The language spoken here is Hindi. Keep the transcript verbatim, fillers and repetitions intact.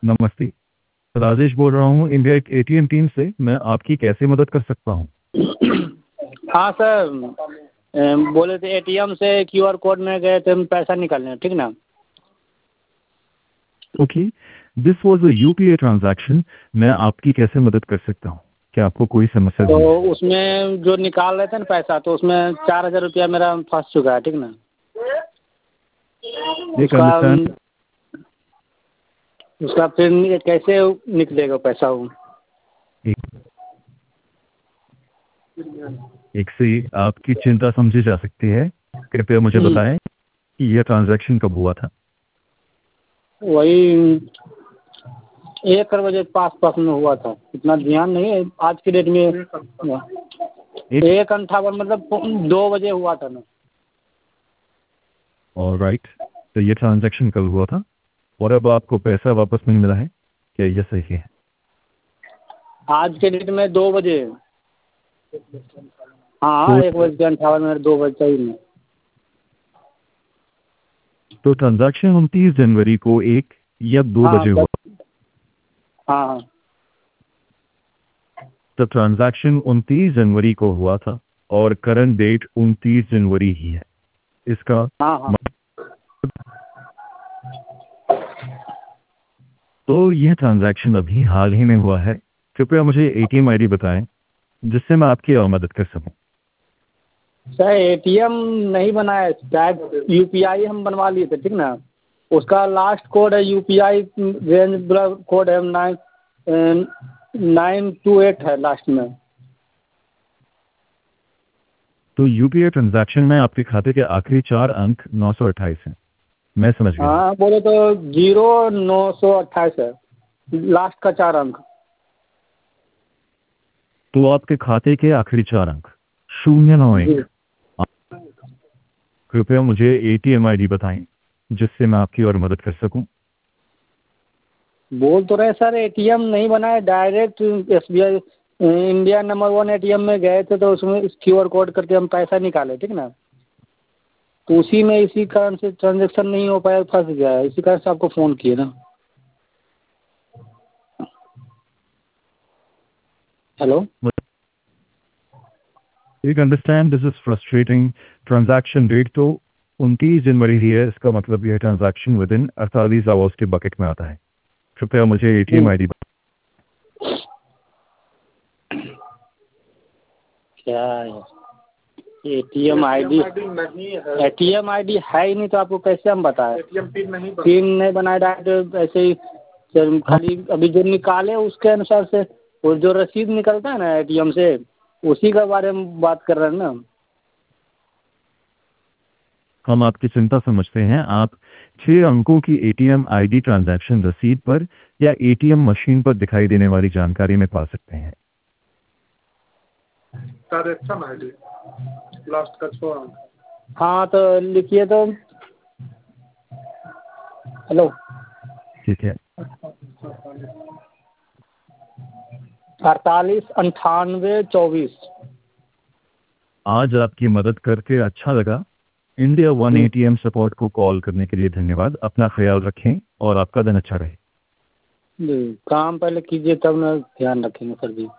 नमस्ते, राजेश बोल रहा हूँ इंडिया एटीएम टीम से। मैं आपकी कैसे मदद कर सकता हूँ? हाँ सर, बोले थे एटीएम से क्यूआर कोड में गए थे हम पैसा निकालने, ठीक ना? Okay, this was a UPI transaction. मैं आपकी कैसे मदद कर सकता हूँ? क्या आपको कोई समस्या तो हुई है? उसमें जो निकाल रहे थे ना पैसा, तो उसमें चार हज़ार रुपया मेरा फंस चुका है, ठीक ना? एक उसका अंडरस्टैंड उसका फिर कैसे निकलेगा पैसा वो? एक, एक से आपकी चिंता समझी जा सकती है। कृपया मुझे बताएं कि यह ट्रांजैक्शन कब हुआ था? वही एक बजे पास पास में हुआ था, इतना ध्यान नहीं है आज की डेट में। एक अंठावन मतलब दो बजे हुआ था ना। ऑलराइट, तो ये ट्रांजैक्शन कल हुआ था और अब आपको पैसा वापस नहीं मिला है, क्या यह सही है? आज के डेट में दो बजे। हाँ, तो एक बज के अंठावन मिनट दो बजे ही में। तो ट्रांजैक्शन उनतीस जनवरी को एक या दो हाँ बजे हुआ। हाँ हाँ तो ट्रांजैक्शन उनतीस जनवरी को हुआ था और करंट डेट उनतीस जनवरी ही है। इसका हाँ हाँ। तो यह ट्रांजैक्शन अभी हाल ही में हुआ है। कृपया मुझे एटीएम आईडी बताएं जिससे मैं आपकी और मदद कर सकूं। सर एटीएम नहीं बनाया, शायद यूपीआई हम बनवा लिए थे, ठीक ना? उसका लास्ट कोड है यूपीआई रेंज कोड है नाइन नाइन टू एट है लास्ट में। तो यूपीआई ट्रांजैक्शन में आपके खाते के आखिरी चार अंक नौ सौ अट्ठाईस हैं। मैं समझ गया। हाँ बोले तो जीरो नौ सौ अट्ठाईस है लास्ट का चार अंक। तो आपके खाते के आखिरी चार अंक शून्य नौ एक। कृपया मुझे एटीएम आईडी बताएं जिससे मैं आपकी और मदद कर सकूं। बोल तो रहे सर एटीएम नहीं बनाए, direct SBI India number one ATM में गए थे, तो उसमें क्यूआर कोड करके हम पैसा निकाले, ठीक ना? तो उसी में इसी कारण से ट्रांजेक्शन नहीं हो पाया, फंस गया है, इसी कारण से आपको फ़ोन किए ना। Hello. You can understand this is frustrating. Transaction date तो उनतीस जनवरी ही है, इसका मतलब यह ट्रांजैक्शन विद इन अड़तालीस आवर्स के बकेट में आता है। कृपया मुझे एटीएम आईडी क्या है एटीएम आईडी? एटीएम आईडी है ही नहीं तो आपको कैसे हम बताएं? पिन नहीं पिन नहीं बनाए, डायरेक्ट ऐसे ही चल- खाली अभी जो निकाले उसके अनुसार से, वो जो रसीद निकलता है ना एटीएम से, उसी के बारे में बात कर रहे हैं ना। हम आपकी चिंता समझते हैं। आप छह अंकों की एटीएम आईडी ट्रांजैक्शन रसीद पर या एटीएम मशीन पर दिखाई देने वाली जानकारी में पा सकते हैं। ट्रांजैक्शन आईडी लास्ट का छह अंक। हाँ तो लिखिए तो। हेलो। ठीक है, अड़तालीस अंठानवे चौबीस। आज आपकी मदद करके अच्छा लगा। इंडिया वन एटीएम सपोर्ट को कॉल करने के लिए धन्यवाद। अपना ख्याल रखें और आपका दिन अच्छा रहे। जी, काम पहले कीजिए तब ना ध्यान रखेंगे सर जी।